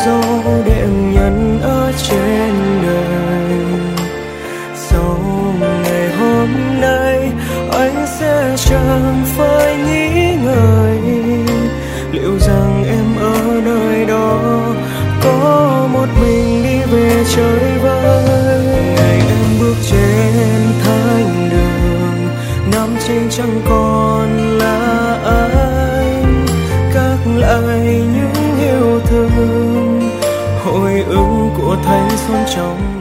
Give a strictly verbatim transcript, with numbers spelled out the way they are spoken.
dấu để em nhận ở trên đời. Sau ngày hôm nay anh sẽ chẳng phải nghĩ ngợi liệu rằng em ở nơi đó có một mình đi về chơi vơi. Ngày em bước trên thánh đường, nam chính chẳng còn là anh, gác lại những yêu thương hồi ức của thanh xuân trong